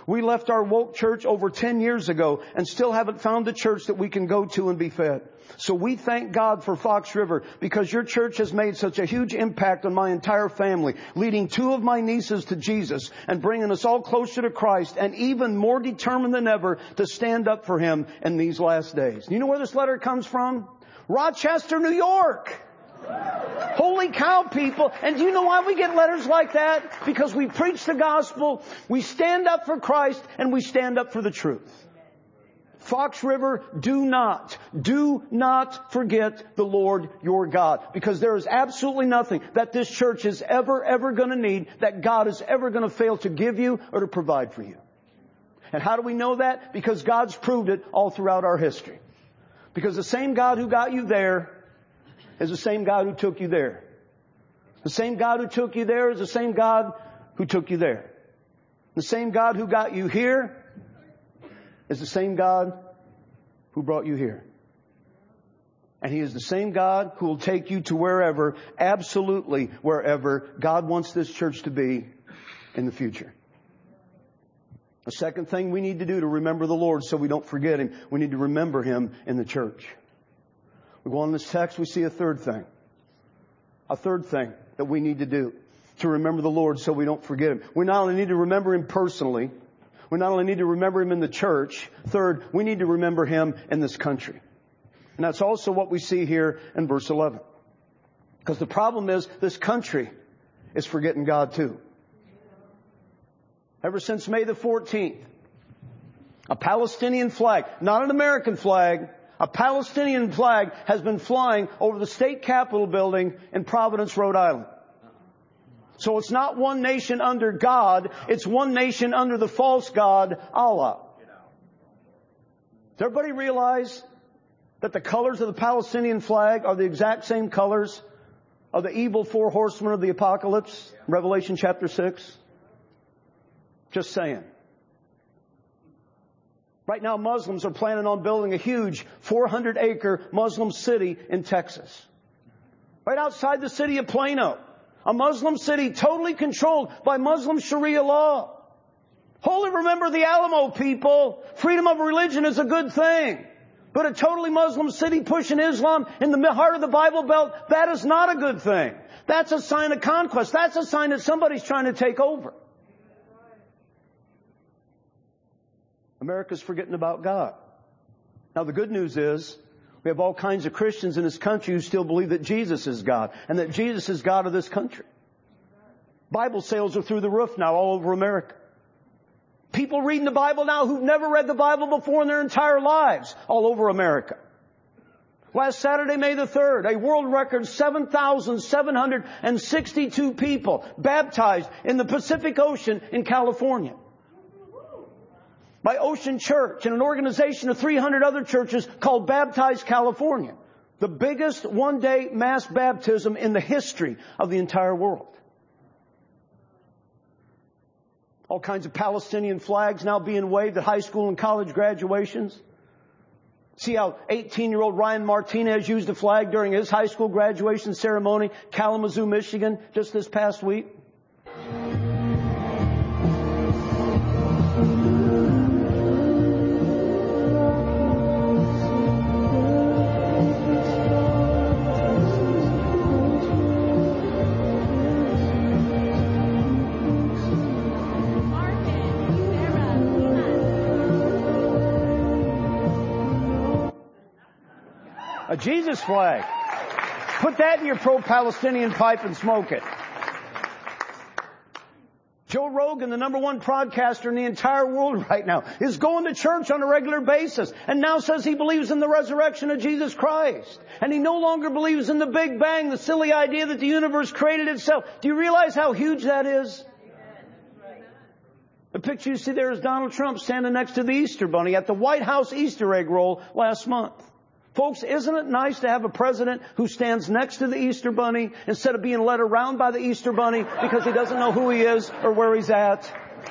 We left our woke church over 10 years ago and still haven't found a church that we can go to and be fed. So we thank God for Fox River because your church has made such a huge impact on my entire family, leading 2 of my nieces to Jesus and bringing us all closer to Christ and even more determined than ever to stand up for Him in these last days. You know where this letter comes from? Rochester, New York. Holy cow, people. And do you know why we get letters like that? Because we preach the gospel, we stand up for Christ, and we stand up for the truth. Fox River, do not forget the Lord your God. Because there is absolutely nothing that this church is ever going to need, that God is ever going to fail to give you or to provide for you. And how do we know that? Because God's proved it all throughout our history. Because the same God who got you there is the same God who took you there. The same God who took you there is the same God who took you there. The same God who got you here is the same God who brought you here. And He is the same God who will take you to wherever, absolutely wherever God wants this church to be in the future. The second thing we need to do to remember the Lord so we don't forget Him, we need to remember Him in the church. We go on this text, we see a third thing. A third thing that we need to do to remember the Lord so we don't forget Him. We not only need to remember Him personally, we not only need to remember Him in the church. Third, we need to remember Him in this country. And that's also what we see here in verse 11. Because the problem is, this country is forgetting God too. Ever since May the 14th, a Palestinian flag, not an American flag, a Palestinian flag has been flying over the state capitol building in Providence, Rhode Island. So it's not one nation under God, it's one nation under the false god, Allah. Does everybody realize that the colors of the Palestinian flag are the exact same colors of the evil 4 horsemen of the apocalypse, Revelation chapter 6? Just saying. Right now, Muslims are planning on building a huge 400-acre Muslim city in Texas. Right outside the city of Plano. A Muslim city totally controlled by Muslim Sharia law. Holy, remember the Alamo, people. Freedom of religion is a good thing. But a totally Muslim city pushing Islam in the heart of the Bible Belt, that is not a good thing. That's a sign of conquest. That's a sign that somebody's trying to take over. America's forgetting about God. Now the good news is, we have all kinds of Christians in this country who still believe that Jesus is God, and that Jesus is God of this country. Bible sales are through the roof now all over America. People reading the Bible now who've never read the Bible before in their entire lives all over America. Last Saturday, May the 3rd, a world record 7,762 people baptized in the Pacific Ocean in California. By Ocean Church and an organization of 300 other churches called Baptize California. The biggest one-day mass baptism in the history of the entire world. All kinds of Palestinian flags now being waved at high school and college graduations. See how 18-year-old Ryan Martinez used a flag during his high school graduation ceremony, Kalamazoo, Michigan, just this past week. A Jesus flag. Put that in your pro-Palestinian pipe and smoke it. Joe Rogan, the #1 broadcaster in the entire world right now, is going to church on a regular basis and now says he believes in the resurrection of Jesus Christ. And he no longer believes in the Big Bang, the silly idea that the universe created itself. Do you realize how huge that is? The picture you see there is Donald Trump standing next to the Easter Bunny at the White House Easter egg roll last month. Folks, isn't it nice to have a president who stands next to the Easter Bunny instead of being led around by the Easter Bunny because he doesn't know who he is or where he's at?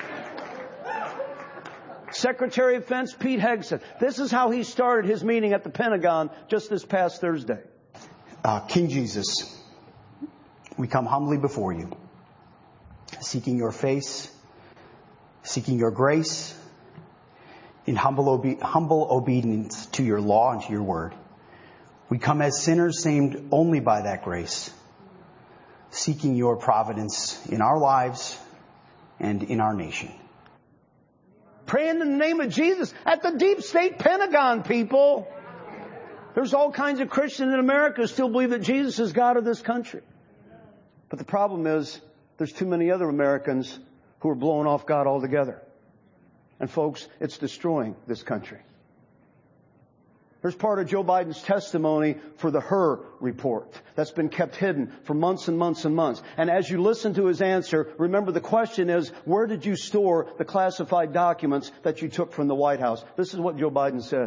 Secretary of Defense Pete Hegseth. This is how he started his meeting at the Pentagon just this past Thursday. King Jesus, we come humbly before you, seeking your face, seeking your grace in humble obedience to your law and to your word. We come as sinners saved only by that grace, seeking your providence in our lives and in our nation. Praying in the name of Jesus at the deep state Pentagon, people. There's all kinds of Christians in America who still believe that Jesus is God of this country. But the problem is there's too many other Americans who are blowing off God altogether. And folks, it's destroying this country. Here's part of Joe Biden's testimony for the Hur report that's been kept hidden for months and months and months. And as you listen to his answer, remember the question is, where did you store the classified documents that you took from the White House? This is what Joe Biden said.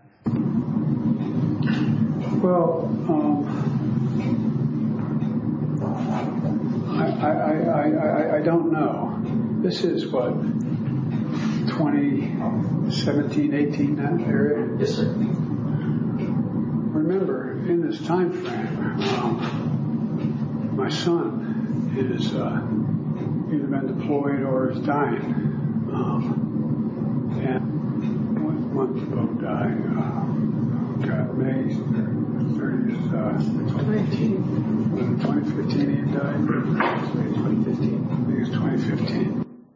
Well, I don't know. This is what, 2017, 18, that area? Yes, sir. Remember, in this time frame, my son is either been deployed or is dying. And 1 month ago died. May 30th, 2015 he died. 2015. I think it's 2015.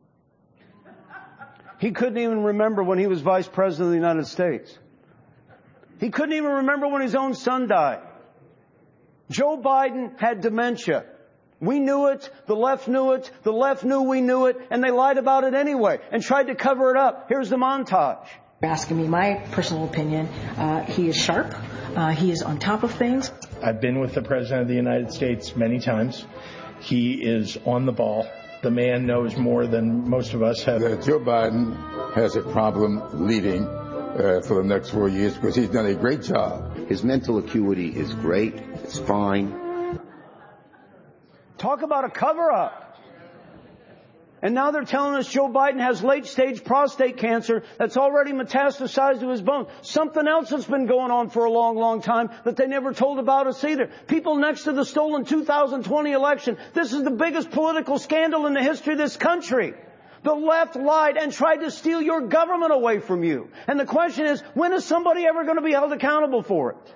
He couldn't even remember when he was Vice President of the United States. He couldn't even remember when his own son died. Joe Biden had dementia. We knew it. The left knew it. The left knew we knew it. And they lied about it anyway and tried to cover it up. Here's the montage. You're asking me my personal opinion. He is sharp. He is on top of things. I've been with the President of the United States many times. He is on the ball. The man knows more than most of us have. Joe Biden has a problem leading for the next 4 years because he's done a great job. His mental acuity is great. It's fine. Talk about a cover-up. And now they're telling us Joe Biden has late-stage prostate cancer that's already metastasized to his bones. Something else that's been going on for a long, long time that they never told about us either. People next to the stolen 2020 election. This is the biggest political scandal in the history of this country. The left lied and tried to steal your government away from you. And the question is, when is somebody ever going to be held accountable for it?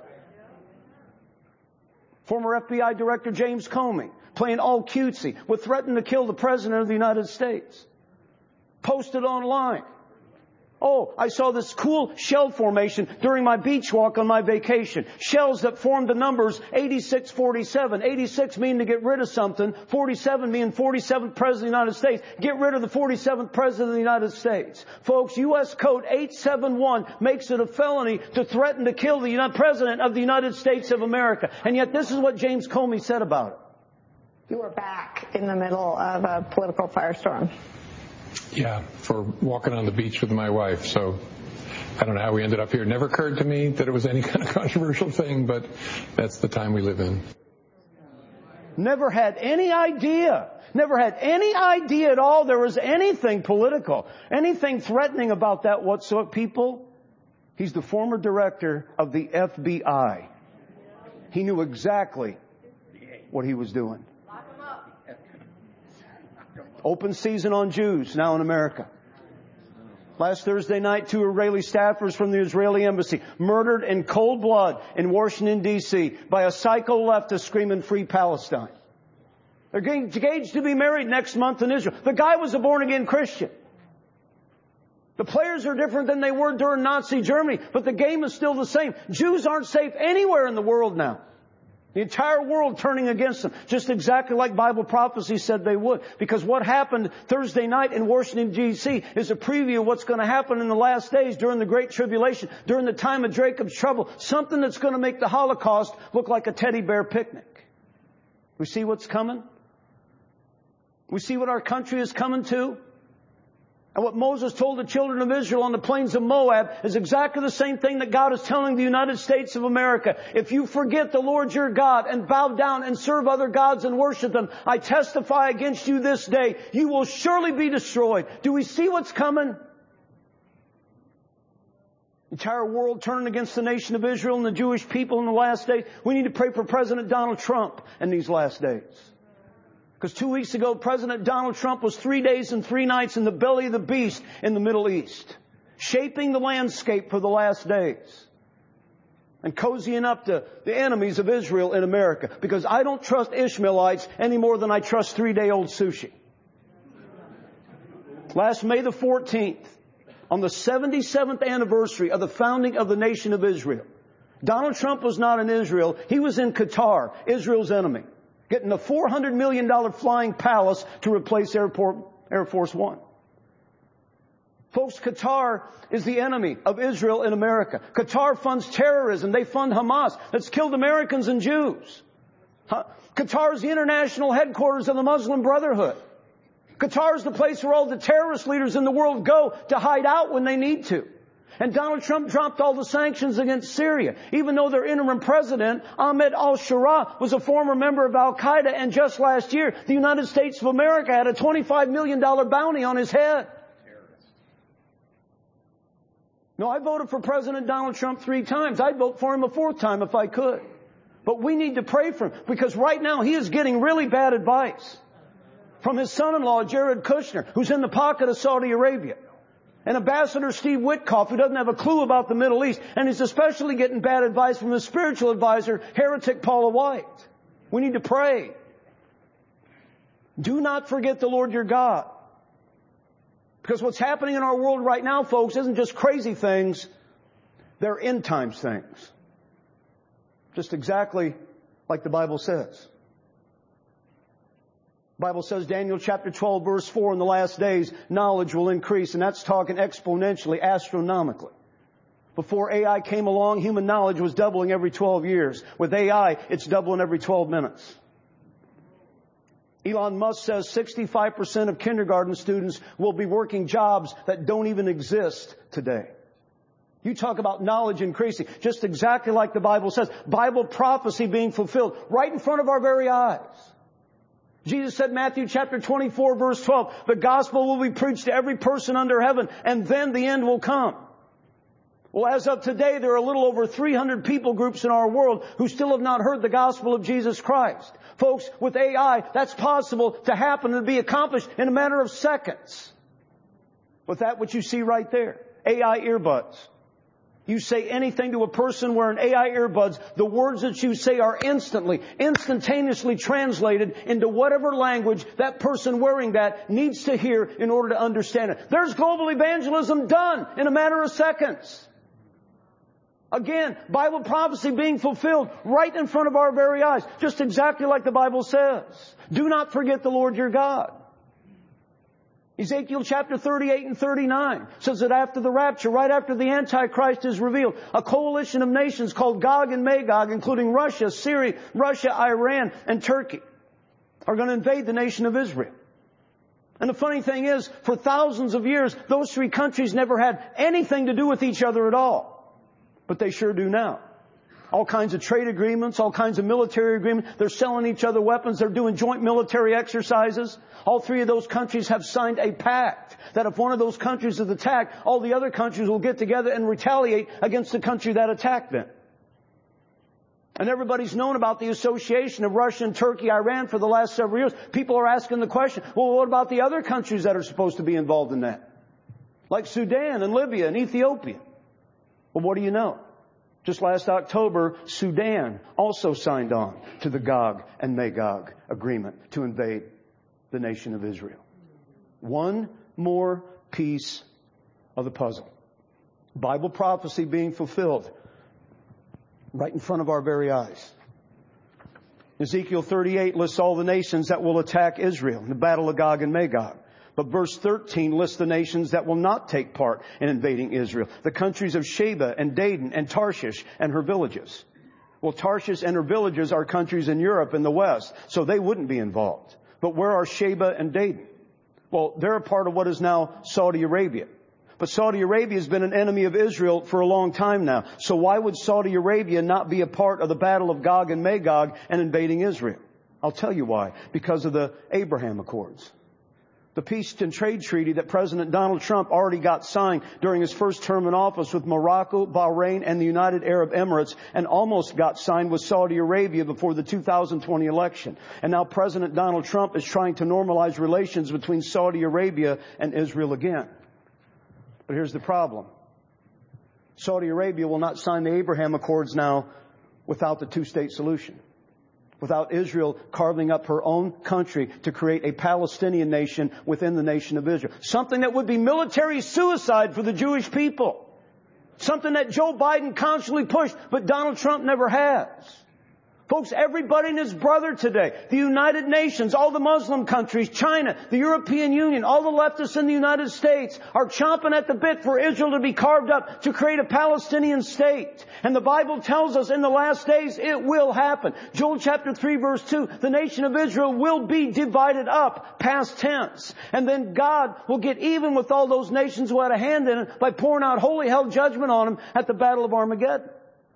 Former FBI Director James Comey, playing all cutesy, would threaten to kill the President of the United States. Posted online. Oh, I saw this cool shell formation during my beach walk on my vacation. Shells that formed the numbers 8647. 86 meaning to get rid of something. 47 meaning 47th President of the United States. Get rid of the 47th President of the United States. Folks, U.S. Code 871 makes it a felony to threaten to kill the President of the United States of America. And yet this is what James Comey said about it. You were back in the middle of a political firestorm. Yeah, for walking on the beach with my wife. So I don't know how we ended up here. It never occurred to me that it was any kind of controversial thing, but that's the time we live in. Never had any idea. Never had any idea at all there was anything political, anything threatening about that whatsoever. People, he's the former director of the FBI. He knew exactly what he was doing. Open season on Jews now in America. Last Thursday night, 2 Israeli staffers from the Israeli embassy murdered in cold blood in Washington, D.C. by a psycho leftist screaming free Palestine. They're engaged to be married next month in Israel. The guy was a born-again Christian. The players are different than they were during Nazi Germany, but the game is still the same. Jews aren't safe anywhere in the world now. The entire world turning against them, just exactly like Bible prophecy said they would. Because what happened Thursday night in Washington, D.C. is a preview of what's going to happen in the last days during the Great Tribulation, during the time of Jacob's trouble. Something that's going to make the Holocaust look like a teddy bear picnic. We see what's coming? We see what our country is coming to? And what Moses told the children of Israel on the plains of Moab is exactly the same thing that God is telling the United States of America. If you forget the Lord your God and bow down and serve other gods and worship them, I testify against you this day, you will surely be destroyed. Do we see what's coming? The entire world turning against the nation of Israel and the Jewish people in the last days. We need to pray for President Donald Trump in these last days. Because 2 weeks ago, President Donald Trump was 3 days and 3 nights in the belly of the beast in the Middle East, shaping the landscape for the last days and cozying up to the enemies of Israel in America. Because I don't trust Ishmaelites any more than I trust 3-day-old sushi. Last May the 14th, on the 77th anniversary of the founding of the nation of Israel, Donald Trump was not in Israel. He was in Qatar, Israel's enemy, getting a $400 million flying palace to replace Air Force One. Folks, Qatar is the enemy of Israel in America. Qatar funds terrorism. They fund Hamas that's killed Americans and Jews. Qatar is the international headquarters of the Muslim Brotherhood. Qatar is the place where all the terrorist leaders in the world go to hide out when they need to. And Donald Trump dropped all the sanctions against Syria, even though their interim president, Ahmed al-Shara, was a former member of Al-Qaeda, and just last year, the United States of America had a $25 million bounty on his head. No, I voted for President Donald Trump 3 times. I'd vote for him a 4th time if I could. But we need to pray for him, because right now he is getting really bad advice from his son-in-law, Jared Kushner, who's in the pocket of Saudi Arabia, and Ambassador Steve Witkoff, who doesn't have a clue about the Middle East, and he's especially getting bad advice from his spiritual advisor, heretic Paula White. We need to pray. Do not forget the Lord your God. Because what's happening in our world right now, folks, isn't just crazy things. They're end times things. Just exactly like the Bible says. The Bible says, Daniel chapter 12, verse 4, in the last days, knowledge will increase. And that's talking exponentially, astronomically. Before AI came along, human knowledge was doubling every 12 years. With AI, it's doubling every 12 minutes. Elon Musk says 65% of kindergarten students will be working jobs that don't even exist today. You talk about knowledge increasing, just exactly like the Bible says. Bible prophecy being fulfilled right in front of our very eyes. Jesus said, Matthew chapter 24, verse 12, the gospel will be preached to every person under heaven, and then the end will come. Well, as of today, there are a little over 300 people groups in our world who still have not heard the gospel of Jesus Christ. Folks, with AI, that's possible to happen and be accomplished in a matter of seconds. With that, what you see right there, AI earbuds. You say anything to a person wearing AI earbuds, the words that you say are instantaneously translated into whatever language that person wearing that needs to hear in order to understand it. There's global evangelism done in a matter of seconds. Again, Bible prophecy being fulfilled right in front of our very eyes, just exactly like the Bible says. Do not forget the Lord your God. Ezekiel chapter 38 and 39 says that after the rapture, right after the Antichrist is revealed, a coalition of nations called Gog and Magog, including Russia, Syria, Iran, and Turkey, are going to invade the nation of Israel. And the funny thing is, for thousands of years, those 3 countries never had anything to do with each other at all. But they sure do now. All kinds of trade agreements, all kinds of military agreements. They're selling each other weapons. They're doing joint military exercises. All 3 of those countries have signed a pact that if one of those countries is attacked, all the other countries will get together and retaliate against the country that attacked them. And everybody's known about the association of Russia and Turkey, Iran for the last several years. People are asking the question, well, what about the other countries that are supposed to be involved in that? Like Sudan and Libya and Ethiopia. Well, what do you know? Just last October, Sudan also signed on to the Gog and Magog agreement to invade the nation of Israel. One more piece of the puzzle. Bible prophecy being fulfilled right in front of our very eyes. Ezekiel 38 lists all the nations that will attack Israel in the battle of Gog and Magog. But verse 13 lists the nations that will not take part in invading Israel. The countries of Sheba and Dedan and Tarshish and her villages. Well, Tarshish and her villages are countries in Europe in the West, so they wouldn't be involved. But where are Sheba and Dedan? Well, they're a part of what is now Saudi Arabia. But Saudi Arabia has been an enemy of Israel for a long time now. So why would Saudi Arabia not be a part of the battle of Gog and Magog and invading Israel? I'll tell you why. Because of the Abraham Accords. The peace and trade treaty that President Donald Trump already got signed during his first term in office with Morocco, Bahrain, and the United Arab Emirates, and almost got signed with Saudi Arabia before the 2020 election. And now President Donald Trump is trying to normalize relations between Saudi Arabia and Israel again. But here's the problem. Saudi Arabia will not sign the Abraham Accords now without the two-state solution. Without Israel carving up her own country to create a Palestinian nation within the nation of Israel. Something that would be military suicide for the Jewish people. Something that Joe Biden constantly pushed, but Donald Trump never has. Folks, everybody and his brother today, the United Nations, all the Muslim countries, China, the European Union, all the leftists in the United States are chomping at the bit for Israel to be carved up to create a Palestinian state. And the Bible tells us in the last days it will happen. Joel chapter 3 verse 2, the nation of Israel will be divided up, past tense. And then God will get even with all those nations who had a hand in it by pouring out holy hell judgment on them at the Battle of Armageddon.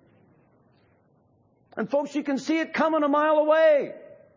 And folks, you can see it coming a mile away.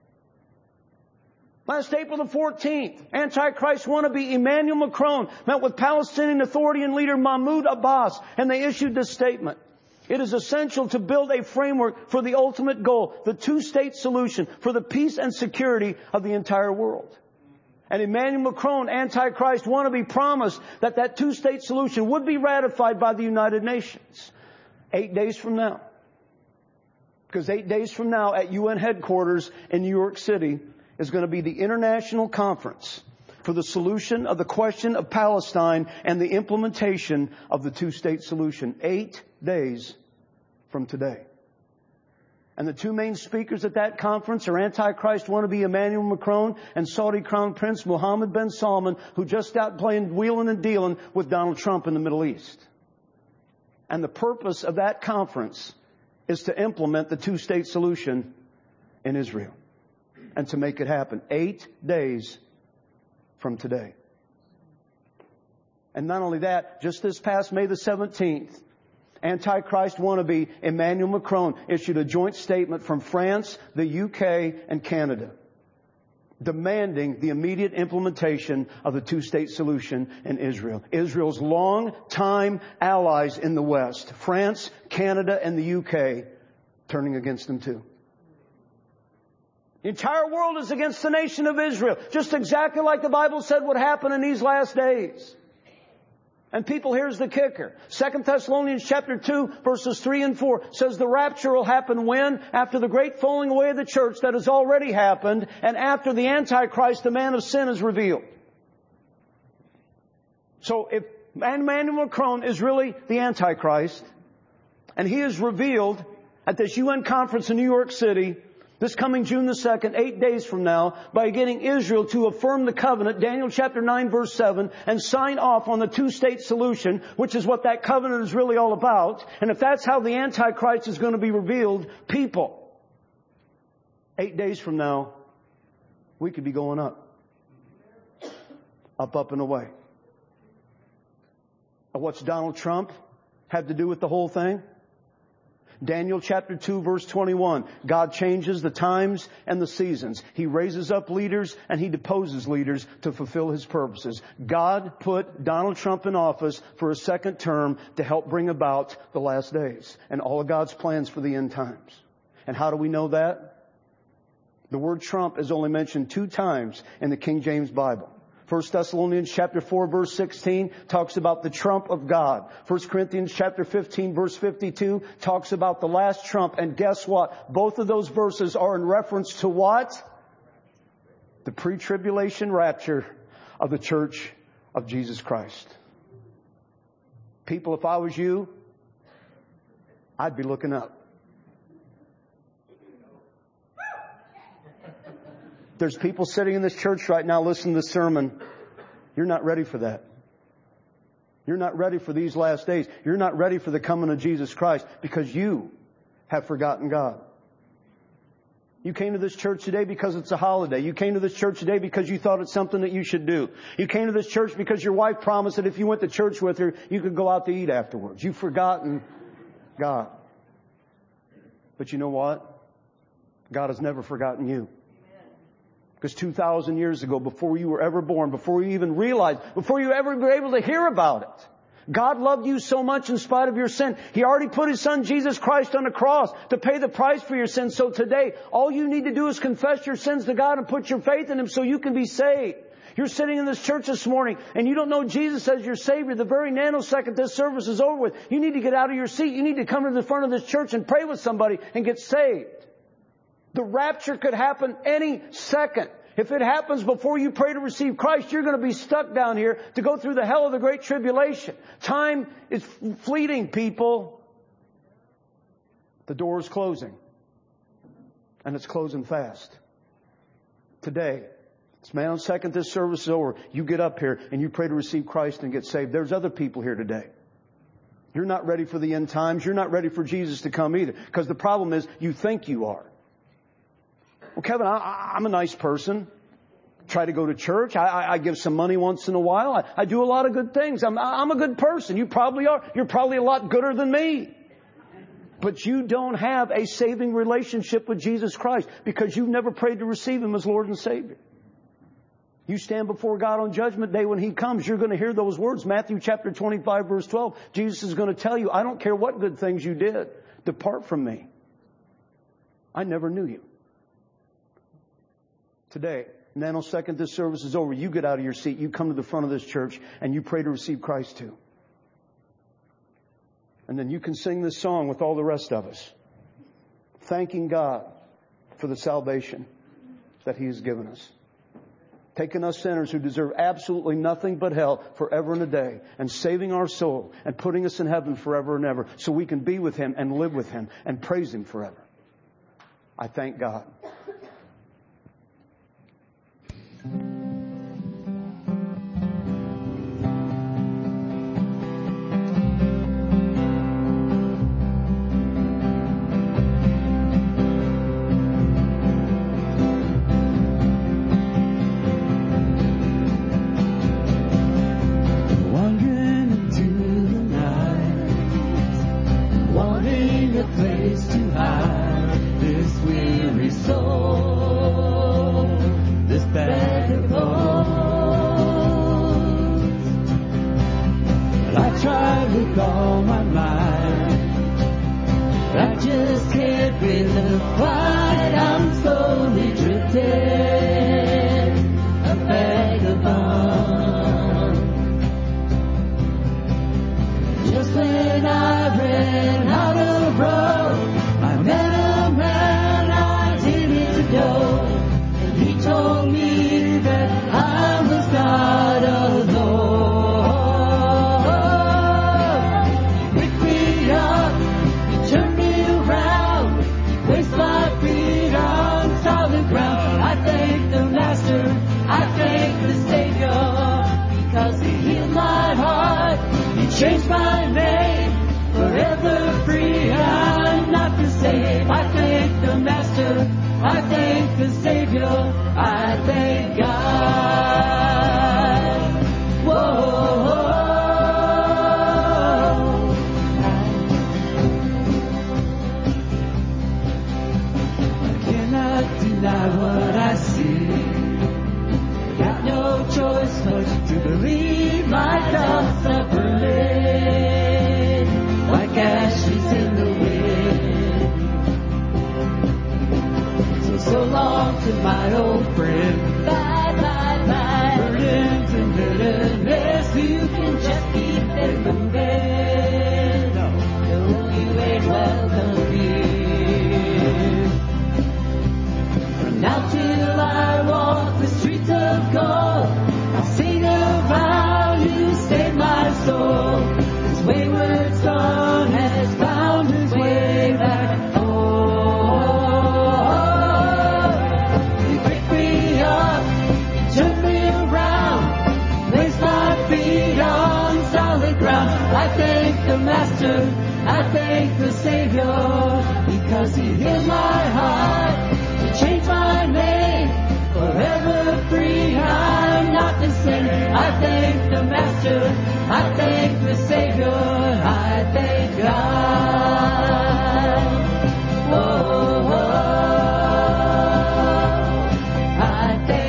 Last April the 14th, Antichrist wannabe Emmanuel Macron met with Palestinian Authority and leader Mahmoud Abbas, and they issued this statement. It is essential to build a framework for the ultimate goal, the two-state solution for the peace and security of the entire world. And Emmanuel Macron, Antichrist wannabe, promised that that two-state solution would be ratified by the United Nations 8 days from now. Because 8 days from now at UN headquarters in New York City is going to be the international conference for the solution of the question of Palestine and the implementation of the two-state solution. 8 days from today. And the two main speakers at that conference are Antichrist wannabe Emmanuel Macron and Saudi Crown Prince Mohammed bin Salman, who just got playing wheeling and dealing with Donald Trump in the Middle East. And the purpose of that conference is to implement the two-state solution in Israel and to make it happen 8 days from today. And not only that, just this past May the 17th, Antichrist wannabe Emmanuel Macron issued a joint statement from France, the UK, and Canada, demanding the immediate implementation of the two-state solution in Israel. Israel's long-time allies in the West, France, Canada, and the UK, turning against them too. The entire world is against the nation of Israel, just exactly like the Bible said would happen in these last days. And people, here's the kicker. 2 Thessalonians chapter 2, verses 3 and 4 says the rapture will happen when? After the great falling away of the church that has already happened, and after the Antichrist, the man of sin, is revealed. So if Emmanuel Macron is really the Antichrist, and he is revealed at this UN conference in New York City, this coming June the 2nd, 8 days from now, by getting Israel to affirm the covenant, Daniel chapter 9 verse 7, and sign off on the two-state solution, which is what that covenant is really all about. And if that's how the Antichrist is going to be revealed, people, 8 days from now, we could be going up. Up and away. And what's Donald Trump have to do with the whole thing? Daniel chapter 2 verse 21. God changes the times and the seasons. He raises up leaders and He deposes leaders to fulfill His purposes. God put Donald Trump in office for a second term to help bring about the last days and all of God's plans for the end times. And how do we know that? The word Trump is only mentioned 2 times in the King James Bible. 1 Thessalonians chapter 4 verse 16 talks about the trump of God. 1 Corinthians chapter 15 verse 52 talks about the last trump. And guess what? Both of those verses are in reference to what? The pre-tribulation rapture of the church of Jesus Christ. People, if I was you, I'd be looking up. There's people sitting in this church right now listening to this sermon. You're not ready for that. You're not ready for these last days. You're not ready for the coming of Jesus Christ because you have forgotten God. You came to this church today because it's a holiday. You came to this church today because you thought it's something that you should do. You came to this church because your wife promised that if you went to church with her, you could go out to eat afterwards. You've forgotten God. But you know what? God has never forgotten you. Because 2,000 years ago, before you were ever born, before you even realized, before you ever were able to hear about it, God loved you so much in spite of your sin. He already put His Son, Jesus Christ, on the cross to pay the price for your sins. So today, all you need to do is confess your sins to God and put your faith in Him so you can be saved. You're sitting in this church this morning and you don't know Jesus as your Savior. The very nanosecond this service is over with, you need to get out of your seat. You need to come to the front of this church and pray with somebody and get saved. The rapture could happen any second. If it happens before you pray to receive Christ, you're going to be stuck down here to go through the hell of the Great Tribulation. Time is fleeting, people. The door is closing. And it's closing fast. Today, this nanosecond this service is over, you get up here and you pray to receive Christ and get saved. There's other people here today. You're not ready for the end times. You're not ready for Jesus to come either. Because the problem is, you think you are. Well, Kevin, I'm a nice person. Try to go to church. I give some money once in a while. I do a lot of good things. I'm a good person. You probably are. You're probably a lot gooder than me. But you don't have a saving relationship with Jesus Christ because you've never prayed to receive Him as Lord and Savior. You stand before God on Judgment Day when He comes, you're going to hear those words. Matthew chapter 25, verse 12. Jesus is going to tell you, I don't care what good things you did. Depart from me. I never knew you. Today, nanosecond this service is over, you get out of your seat, you come to the front of this church, and you pray to receive Christ too. And then you can sing this song with all the rest of us, thanking God for the salvation that He has given us. Taking us sinners who deserve absolutely nothing but hell forever and a day, and saving our soul and putting us in heaven forever and ever so we can be with Him and live with Him and praise Him forever. I thank God. I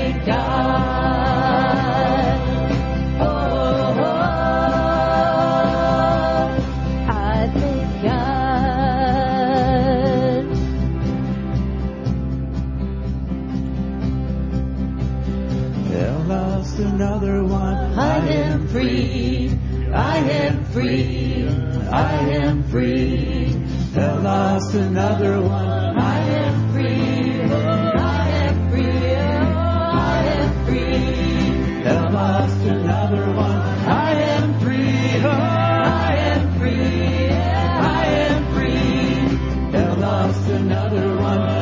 I am free. Have lost another one. I am free. I am free. I am free. Have lost another one. I am free. I am free. I am free. Have lost another one.